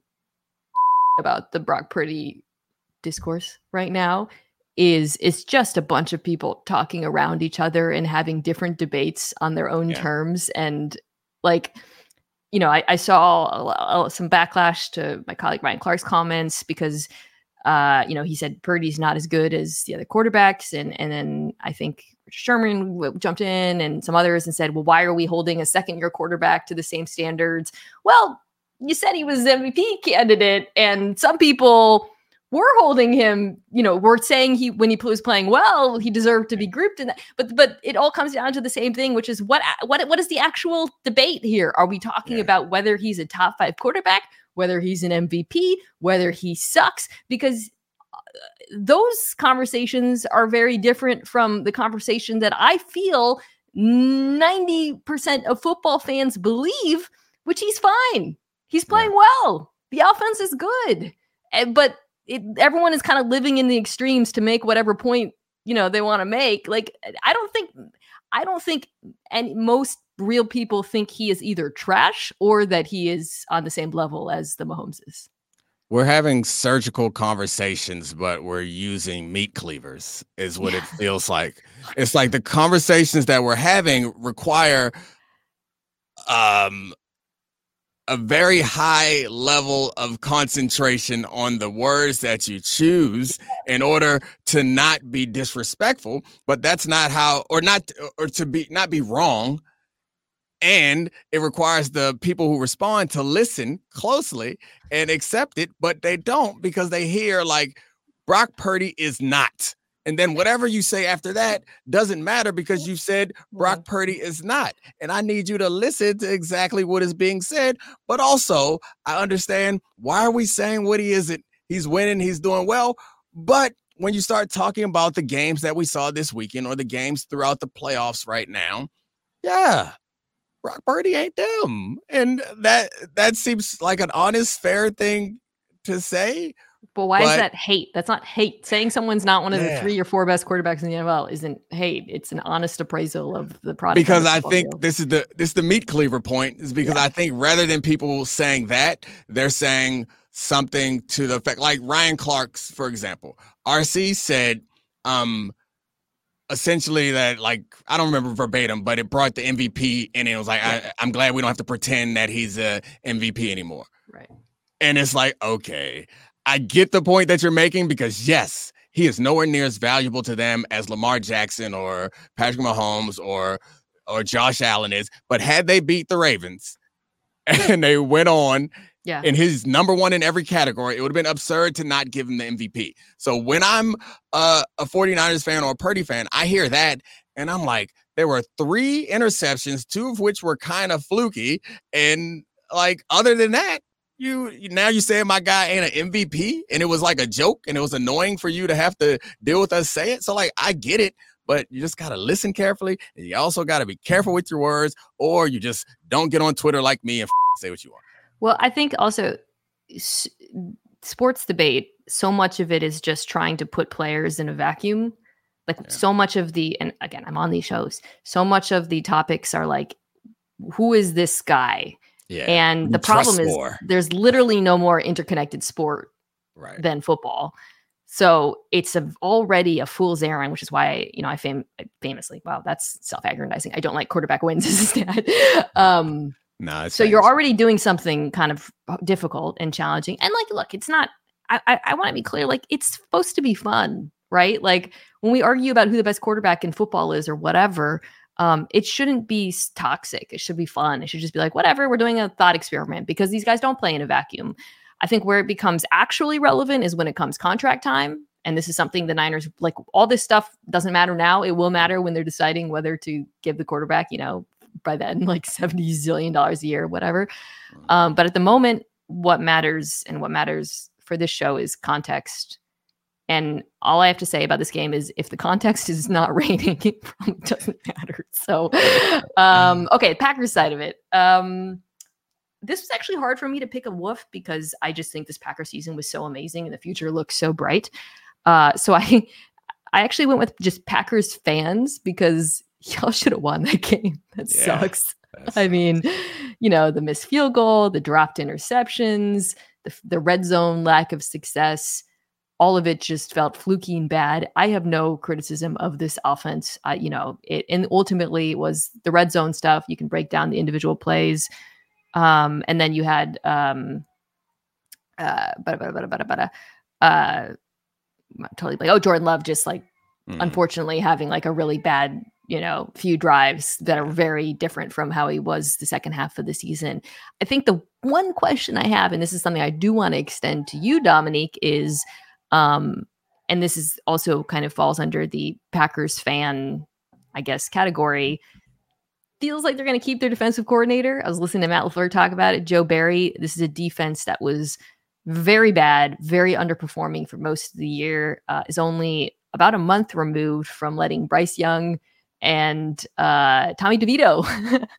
about the Brock Purdy discourse right now is it's just a bunch of people talking around each other and having different debates on their own yeah. terms. And like, you know, I, I saw some backlash to my colleague Ryan Clark's comments because, uh, you know, he said Purdy's not as good as the other quarterbacks. And, and then I think Richard Sherman w- jumped in and some others and said, well, why are we holding a second year quarterback to the same standards? Well, you said he was M V P candidate, and some people were holding him, you know, were saying he, when he was playing well, he deserved to be grouped in that. But, but it all comes down to the same thing, which is what, what, what is the actual debate here? Are we talking yeah. about whether he's a top five quarterback, whether he's an M V P, whether he sucks? Because those conversations are very different from the conversation that I feel ninety percent of football fans believe, which he's fine. He's playing yeah. well. The offense is good. But it, everyone is kind of living in the extremes to make whatever point, you know, they want to make. Like, I don't think, I don't think and most real people think he is either trash or that he is on the same level as the Mahomeses.
We're having surgical conversations, but we're using meat cleavers is what yeah. it feels like. It's like the conversations that we're having require um, a very high level of concentration on the words that you choose in order to not be disrespectful, but that's not how, or not, or to be, not be wrong. And it requires the people who respond to listen closely and accept it, but they don't because they hear like Brock Purdy is not. And then whatever you say after that doesn't matter because you said Brock Purdy is not. And I need you to listen to exactly what is being said. But also, I understand, why are we saying what he isn't? He's winning, he's doing well. But when you start talking about the games that we saw this weekend or the games throughout the playoffs right now, yeah, Brock Purdy ain't them. And that that seems like an honest, fair thing to say.
But why but, is that hate? That's not hate. Saying someone's not one of yeah. the three or four best quarterbacks in the N F L isn't hate. It's an honest appraisal of the product.
Because I think field. this is the this is the meat cleaver point, is because yeah. I think rather than people saying that, they're saying something to the effect, like Ryan Clark's, for example. R C said um, essentially that, like, I don't remember verbatim, but it brought the M V P in and it was like, yeah. I, I'm glad we don't have to pretend that he's a M V P anymore.
Right.
And it's like, okay, I get the point that you're making because, yes, he is nowhere near as valuable to them as Lamar Jackson or Patrick Mahomes or or Josh Allen is. But had they beat the Ravens and they went on yeah. and he's number one in every category, it would have been absurd to not give him the M V P. So when I'm uh, a 49ers fan or a Purdy fan, I hear that and I'm like, there were three interceptions, two of which were kind of fluky. And like, other than that, You, you now you saying my guy ain't an M V P and it was like a joke and it was annoying for you to have to deal with us say it. So like, I get it, but you just got to listen carefully. And you also got to be careful with your words, or you just don't get on Twitter like me and f- say what you want.
Well, I think also s- sports debate, so much of it is just trying to put players in a vacuum. Like yeah. so much of the, and again, I'm on these shows, so much of the topics are like, who is this guy? Yeah, and the problem is more. There's literally no more interconnected sport right. than football. So it's a, already a fool's errand, which is why, I, you know, I fam- famously, wow, that's self-aggrandizing. I don't like quarterback wins as a stat. um,
no,
so you're already doing something kind of difficult and challenging. And like, look, it's not, I, I, I want to be clear, like it's supposed to be fun, right? Like when we argue about who the best quarterback in football is or whatever, Um, it shouldn't be toxic. It should be fun. It should just be like, whatever, we're doing a thought experiment because these guys don't play in a vacuum. I think where it becomes actually relevant is when it comes contract time And this is something the Niners, like all this stuff doesn't matter now. It will matter when they're deciding whether to give the quarterback, you know, by then, like seventy zillion dollars a year, whatever. Um, but at the moment, what matters and what matters for this show is context. And all I have to say about this game is if the context is not raining, it probably doesn't matter. So, um, okay, Packers side of it. Um, this was actually hard for me to pick a woof because I just think this Packer season was so amazing and the future looks so bright. Uh, so I, I actually went with just Packers fans because y'all should have won that game. That yeah, sucks. I mean, you know, the missed field goal, the dropped interceptions, the, the red zone lack of success. All of it just felt fluky and bad. I have no criticism of this offense. Uh, you know, it and ultimately it was the red zone stuff. You can break down the individual plays. Um, and then you had um, uh, bada, bada, bada, bada, bada, uh, totally like, oh, Jordan Love just like, mm. unfortunately having like a really bad, you know, few drives that are very different from how he was the second half of the season. I think the one question I have, and this is something I do want to extend to you, Dominique, is, um, and this is also kind of falls under the Packers fan, I guess, category. Feels like they're going to keep their defensive coordinator. I was listening to Matt LaFleur talk about it. Joe Barry, this is a defense that was very bad, very underperforming for most of the year, uh, is only about a month removed from letting Bryce Young and uh, Tommy DeVito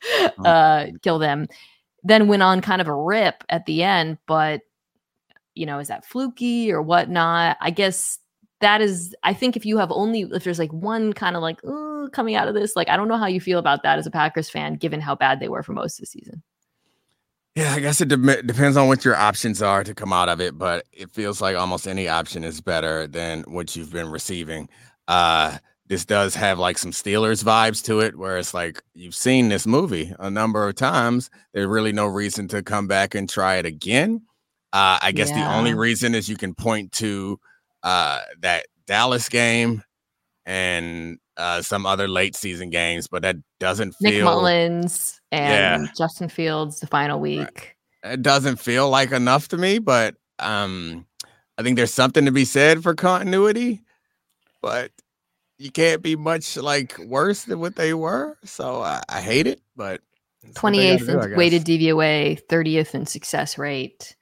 uh, kill them. Then went on kind of a rip at the end, but, you know, is that fluky or whatnot? I guess that is, I think if you have only, if there's like one kind of like, ooh, coming out of this, like, I don't know how you feel about that as a Packers fan, given how bad they were for most of the season.
Yeah, I guess it de- depends on what your options are to come out of it, but it feels like almost any option is better than what you've been receiving. Uh, this does have like some Steelers vibes to it, where it's like, you've seen this movie a number of times. There's really no reason to come back and try it again. Uh, I guess yeah. the only reason is you can point to uh, that Dallas game and uh, some other late season games, but that doesn't feel...
Nick Mullins and yeah. Justin Fields the final week.
Right. It doesn't feel like enough to me, but um, I think there's something to be said for continuity, but you can't be much like worse than what they were. So I, I hate it, but
twenty-eighth in weighted D V O A, thirtieth in success rate.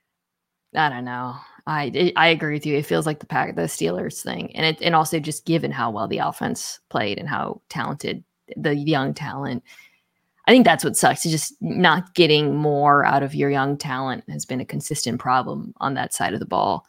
I don't know. I it, I agree with you. It feels like the pack, the Steelers thing, and it and also just given how well the offense played and how talented the young talent. I think that's what sucks. Is just not getting more out of your young talent has been a consistent problem on that side of the ball.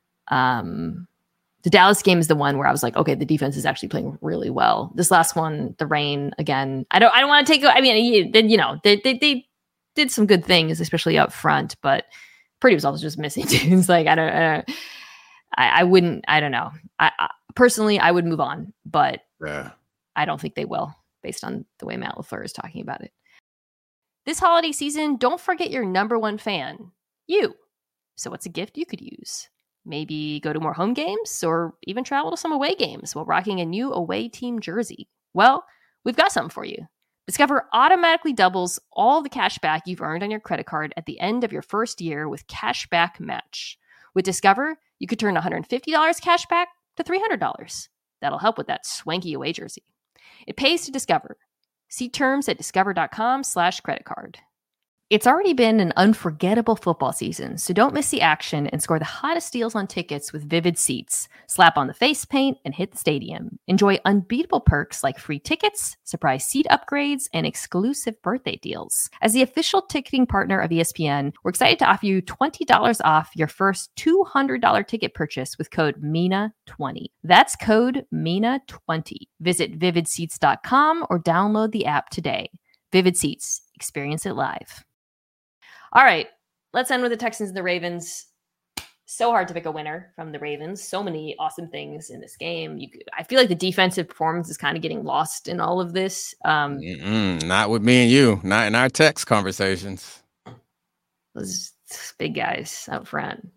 Um, the Dallas game is the one where I was like, okay, the defense is actually playing really well. This last one, the rain again. I don't I don't want to take. I mean, you, you know, they, they they did some good things, especially up front, but Purdy was also just missing dudes. Like, I don't, I, don't I, I wouldn't, I don't know. I, I personally, I would move on, but
yeah.
I don't think they will based on the way Matt LaFleur is talking about it.
This holiday season, don't forget your number one fan, you. So what's a gift you could use? Maybe go to more home games or even travel to some away games while rocking a new away team jersey. Well, we've got something for you. Discover automatically doubles all the cash back you've earned on your credit card at the end of your first year with Cashback Match. With Discover, you could turn one hundred fifty dollars cash back to three hundred dollars. That'll help with that swanky away jersey. It pays to Discover. See terms at discover.com slash credit card. It's already been an unforgettable football season, so don't miss the action and score the hottest deals on tickets with Vivid Seats. Slap on the face paint and hit the stadium. Enjoy unbeatable perks like free tickets, surprise seat upgrades, and exclusive birthday deals. As the official ticketing partner of E S P N, we're excited to offer you twenty dollars off your first two hundred dollars ticket purchase with code M I N A twenty. That's code M I N A twenty. Visit vivid seats dot com or download the app today. Vivid Seats. Experience it live. All right, let's end with the Texans and the Ravens. So hard to pick a winner from the Ravens. So many awesome things in this game. You, I feel like the defensive performance is kind of getting lost in all of this. Um,
not with me and you. Not in our text conversations.
Those big guys out front.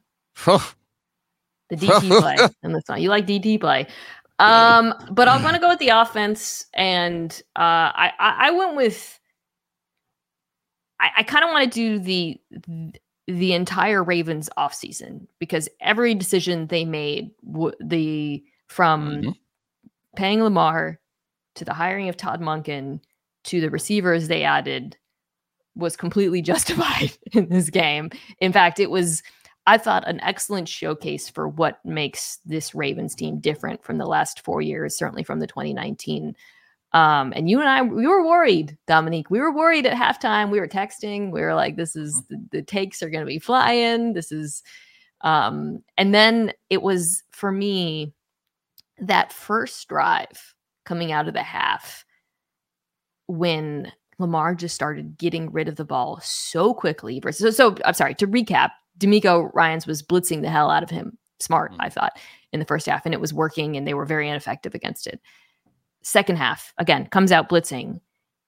The D T play in this one. You like D T play. Um, but I'm going to go with the offense. And uh, I, I, I went with... I, I kind of want to do the the entire Ravens offseason, because every decision they made, w- the from
Mm-hmm.
paying Lamar to the hiring of Todd Monken to the receivers they added, was completely justified in this game. In fact, it was, I thought, an excellent showcase for what makes this Ravens team different from the last four years, certainly from the twenty nineteen. Um, and you and I, we were worried, Dominique. We were worried at halftime. We were texting. We were like, this is, the, the takes are going to be flying. This is, um, and then it was, for me, that first drive coming out of the half when Lamar just started getting rid of the ball so quickly. Versus, so, so I'm sorry, to recap, D'Amico Ryans was blitzing the hell out of him. Smart, mm-hmm. I thought, in the first half, and it was working, and they were very ineffective against it. Second half, again, comes out blitzing.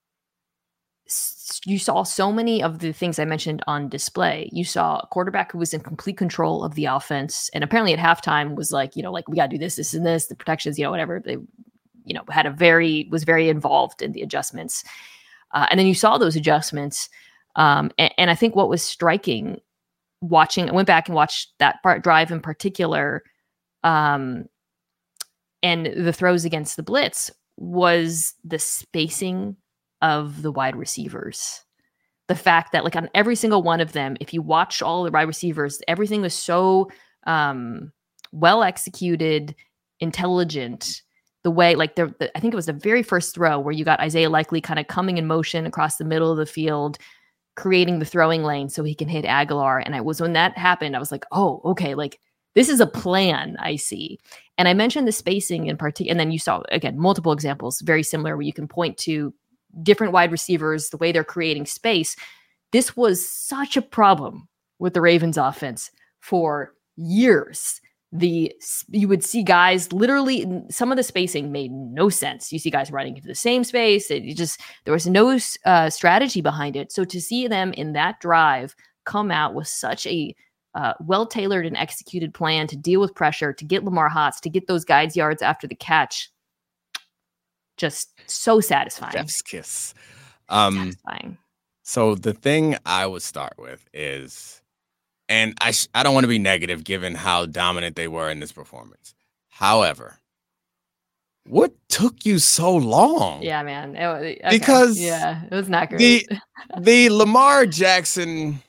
You saw so many of the things I mentioned on display. You saw a quarterback who was in complete control of the offense, and apparently at halftime was like, you know, like, we got to do this, this, and this, the protections, you know, whatever. They, you know, had a very, was very involved in the adjustments. Uh, and then you saw those adjustments. Um, and, and I think what was striking watching, I went back and watched that part drive in particular, um, and the throws against the blitz, was the spacing of the wide receivers. The fact that, like, on every single one of them, if you watch all the wide receivers, everything was so um, well executed, intelligent. The way, like, the, the I think it was the very first throw where you got Isaiah Likely kind of coming in motion across the middle of the field, creating the throwing lane so he can hit Aguilar. And I was, when that happened, I was like, oh, okay, like, this is a plan I see. And I mentioned the spacing in particular, and then you saw, again, multiple examples, very similar, where you can point to different wide receivers, the way they're creating space. This was such a problem with the Ravens offense for years. The you would see guys literally, some of the spacing made no sense. You see guys running into the same space. It just, there was no uh, strategy behind it. So to see them in that drive come out with such a uh, well-tailored and executed plan to deal with pressure, to get Lamar Hotz, to get those guides yards after the catch, just so satisfying.
Chef's kiss. Um,
satisfying.
So the thing I would start with is, and I sh- I don't want to be negative given how dominant they were in this performance. However, what took you so long?
Yeah, man. It, okay.
Because
yeah, it was not great.
The, the Lamar Jackson,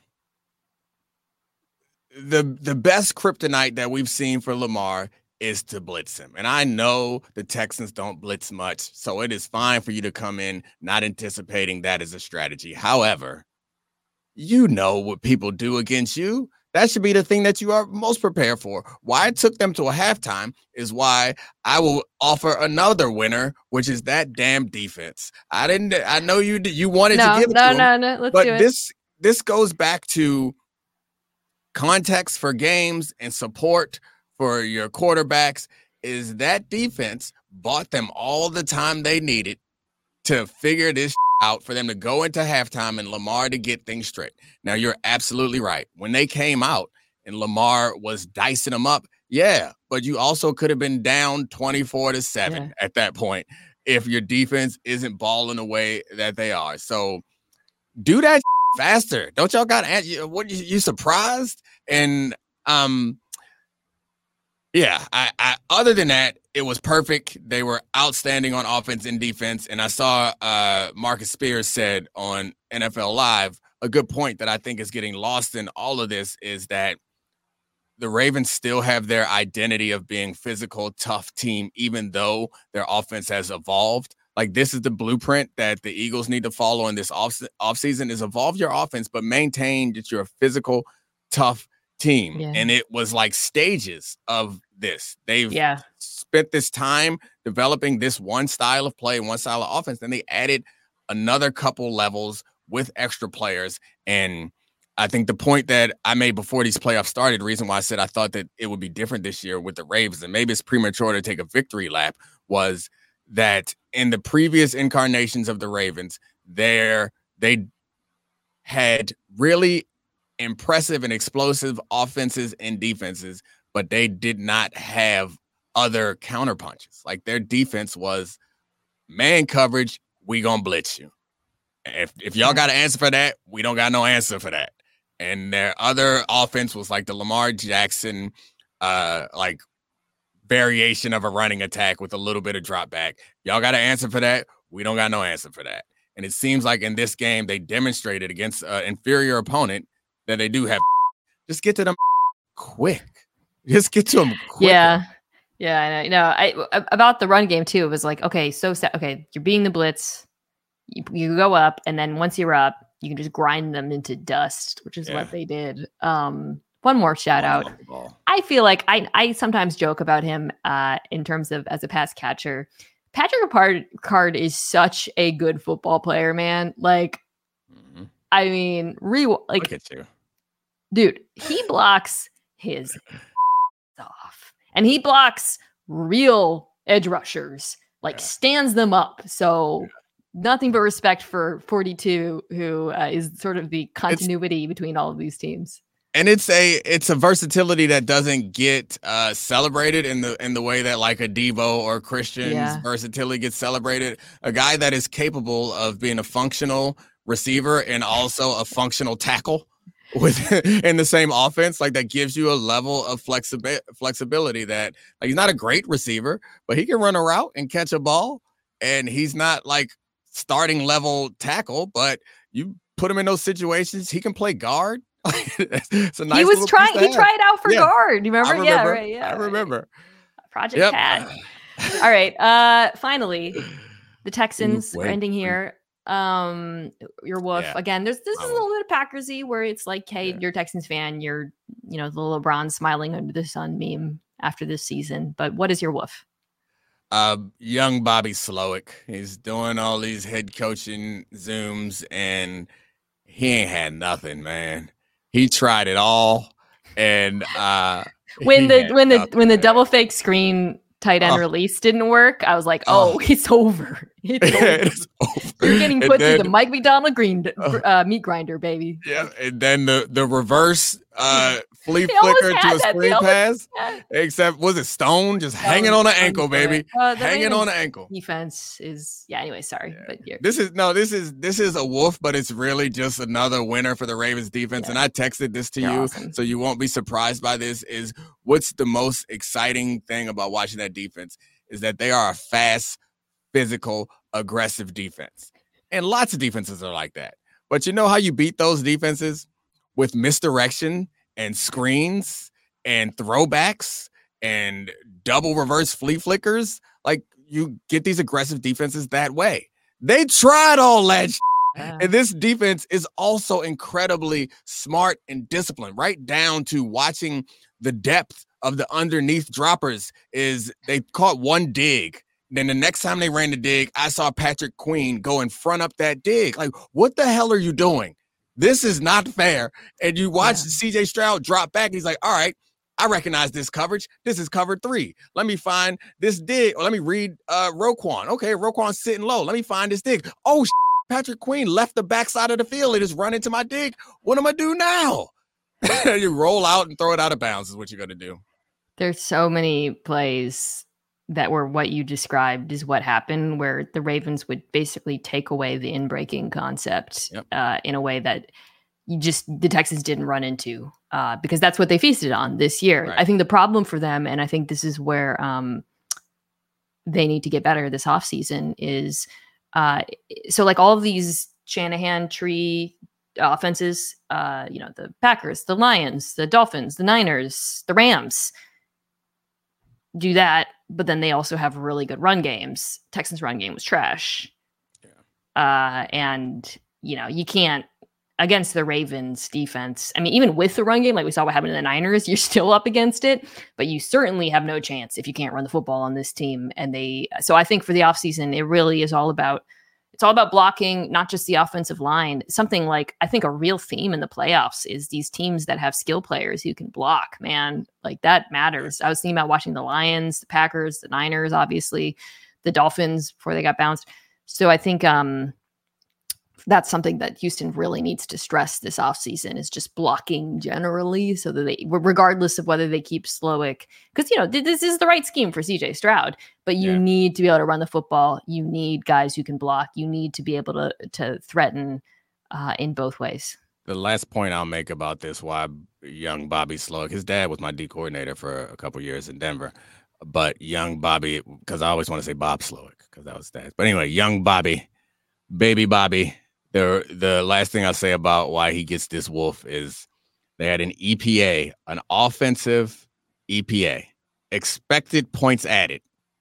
the the best kryptonite that we've seen for Lamar is to blitz him. And I know the Texans don't blitz much, so it is fine for you to come in not anticipating that as a strategy. However, you know what people do against you. That should be the thing that you are most prepared for. Why it took them to a halftime is why I will offer another winner, which is that damn defense. I didn't. I know you. You wanted
no,
to give it
no,
to
no,
them,
no. Let's
but
do it.
this this goes back to context for games and support for your quarterbacks. Is that defense bought them all the time they needed to figure this out, for them to go into halftime and Lamar to get things straight. Now, you're absolutely right. When they came out and Lamar was dicing them up, yeah, but you also could have been down twenty-four to seven yeah. at that point if your defense isn't balling the way that they are. So do that faster. Don't y'all got to, what, you, you surprised? And, um, yeah, I, I, other than that, it was perfect. They were outstanding on offense and defense. And I saw uh, Marcus Spears said on N F L Live a good point that I think is getting lost in all of this, is that the Ravens still have their identity of being physical, tough team, even though their offense has evolved. Like, this is the blueprint that the Eagles need to follow in this off offseason, is evolve your offense, but maintain that you're a physical, tough team. Yeah. And it was like stages of this. They've
yeah.
spent this time developing this one style of play, one style of offense. Then they added another couple levels with extra players. And I think the point that I made before these playoffs started, the reason why I said I thought that it would be different this year with the Ravens, and maybe it's premature to take a victory lap, was that in the previous incarnations of the Ravens, there they had really impressive and explosive offenses and defenses, but they did not have other counterpunches. Like, their defense was man coverage, we gonna blitz you. If if y'all got an answer for that, we don't got no answer for that. and their other offense was like the Lamar Jackson, uh, like variation of a running attack with a little bit of drop back. Y'all got an answer for that? We don't got no answer for that. And it seems like in this game, they demonstrated against an inferior opponent that they do have. Just get to them quick. Just get to them quick.
Yeah. Yeah. I know. I, about the run game, too, it was like, okay, so, okay, you're being the blitz. You, you go up, and then once you're up, you can just grind them into dust, which is yeah. what they did. Um, one more shout out. I feel like I, I sometimes joke about him uh, in terms of as a pass catcher. Patrick Ricard is such a good football player, man. Like, mm-hmm. I mean, re like,
Look at you.
Dude, he blocks his off, and he blocks real edge rushers, like yeah. stands them up. So nothing but respect for forty-two, who uh, is sort of the continuity it's, between all of these teams.
And it's a it's a versatility that doesn't get uh, celebrated in the in the way that like a Devo or Christian's yeah. versatility gets celebrated. A guy that is capable of being a functional receiver and also a functional tackle with in the same offense, like that gives you a level of flexibi- flexibility that like he's not a great receiver, but he can run a route and catch a ball, and he's not like starting level tackle, but you put him in those situations, he can play guard. It's a nice
he was trying. He have. tried out for
yeah.
guard. You remember?
remember?
Yeah, right. Yeah,
I remember.
Project yep. Pat. All right. Uh, finally, the Texans are ending here. Um, your wolf yeah. again. There's this is a little bit of Packersy where it's like, hey, yeah. you're a Texans fan. You're, you know, the LeBron smiling under the sun meme after this season. But what is your wolf?
Uh, young Bobby Slowick. He's doing all these head coaching Zooms, and he ain't had nothing, man. He tried it all, and uh,
when the when the when the double fake screen tight end oh. release didn't work, I was like, "Oh, oh. it's over! It's over. it's over. You're getting put then, through the Mike McDonald green uh, meat grinder, baby."
Yeah, and then the the reverse uh, flea flicker to a screen pass. Except was it Stone just that hanging on the ankle, baby, uh, hanging on the ankle.
Defense is yeah. Anyway, sorry, yeah. but you're...
this is no, this is this is a wolf, but it's really just another winner for the Ravens defense. Yeah. And I texted this to You're you, awesome. So you won't be surprised by this. Is what's the most exciting thing about watching that defense is that they are a fast, physical, aggressive defense, and lots of defenses are like that. But you know how you beat those defenses? With misdirection and screens and throwbacks and double reverse flea flickers. Like, you get these aggressive defenses that way. They tried all that shit. Yeah. And this defense is also incredibly smart and disciplined, right down to watching the depth of the underneath droppers. Is they caught one dig. Then the next time they ran the dig, I saw Patrick Queen go and front up that dig. Like, what the hell are you doing? This is not fair. And you watch yeah. C J Stroud drop back. And he's like, all right, I recognize this coverage. This is cover three. Let me find this dig. Or let me read uh, Roquan. Okay, Roquan's sitting low. Let me find this dig. Oh, Patrick Queen left the backside of the field. It just run into my dig. What am I do now? You roll out and throw it out of bounds is what you're going to do.
There's so many plays that were what you described is what happened, where the Ravens would basically take away the in-breaking concept yep. uh, in a way that you just the Texans didn't run into uh, because that's what they feasted on this year. Right. I think the problem for them, and I think this is where um, they need to get better this offseason, is uh, so like all of these Shanahan tree offenses, uh, you know, the Packers, the Lions, the Dolphins, the Niners, the Rams do that, but then they also have really good run games. Texans run game was trash. Yeah. Uh, and, you know, you can't, against the Ravens defense, I mean, even with the run game, like we saw what happened to the Niners, you're still up against it, but you certainly have no chance if you can't run the football on this team. And they, so I think for the offseason, it really is all about, it's all about blocking, not just the offensive line. Something like, I think a real theme in the playoffs is these teams that have skill players who can block, man. Like, that matters. I was thinking about watching the Lions, the Packers, the Niners, obviously, the Dolphins before they got bounced. So I think um, that's something that Houston really needs to stress this offseason, is just blocking generally, so that they, regardless of whether they keep Slowick, because, you know, this is the right scheme for C J Stroud, but you yeah. need to be able to run the football. You need guys who can block. You need to be able to, to threaten uh, in both ways.
the last point I'll make about this, why young Bobby Slowik, his dad was my D coordinator for a couple years in Denver, but young Bobby, because I always want to say Bob Slowik because that was dad. But anyway, young Bobby, baby Bobby. The the last thing I'll say about why he gets this wolf is they had an E P A, an offensive E P A, expected points added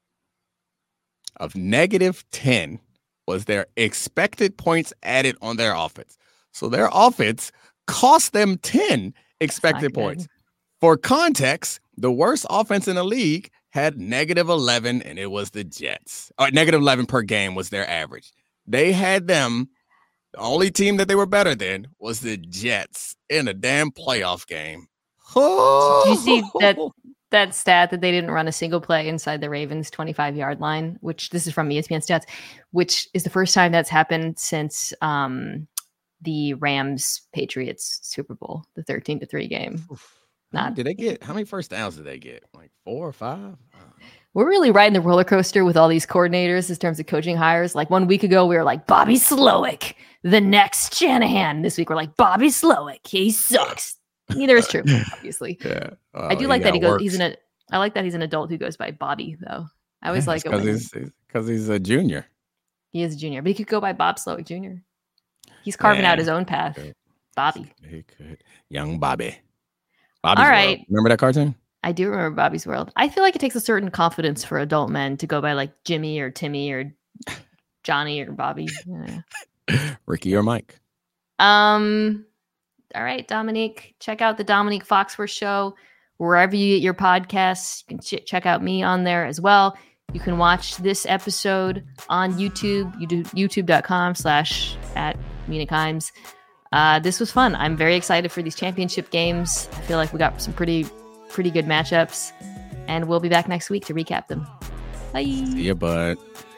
of negative ten was their expected points added on their offense. So their offense cost them ten expected points. For context, the worst offense in the league had negative eleven, and it was the Jets. Or negative eleven per game was their average. They had them. The only team that they were better than was the Jets in a damn playoff game.
Did you see that that stat that they didn't run a single play inside the Ravens twenty-five yard line, which this is from E S P N Stats, which is the first time that's happened since um, the Rams Patriots Super Bowl, the thirteen to three game. Not
did they get how many first downs did they get? Like four or five?
We're really riding the roller coaster with all these coordinators in terms of coaching hires. Like one week ago, we were like Bobby Slowik, the next Shanahan. This week, we're like Bobby Slowik. He sucks. Neither is true, obviously.
Yeah. Oh,
I do like that he goes. Works. He's an. I like that he's an adult who goes by Bobby, though. I always yeah, like it
because he's because he's a junior.
He is a junior, but he could go by Bob Slowik Junior He's carving yeah, out his own path. Bobby.
He could. Young Bobby. Bobby's
all right.
World. Remember that cartoon?
I do remember Bobby's World. I feel like it takes a certain confidence for adult men to go by like Jimmy or Timmy or Johnny or Bobby. Yeah.
Ricky or Mike.
Um. All right, Dominique. Check out the Dominique Foxworth Show wherever you get your podcasts. You can ch- check out me on there as well. You can watch this episode on YouTube. You do youtube.com slash at Mina Kimes. Uh, this was fun. I'm very excited for these championship games. I feel like we got some pretty pretty good matchups, and we'll be back next week to recap them. Bye.
See ya, bud.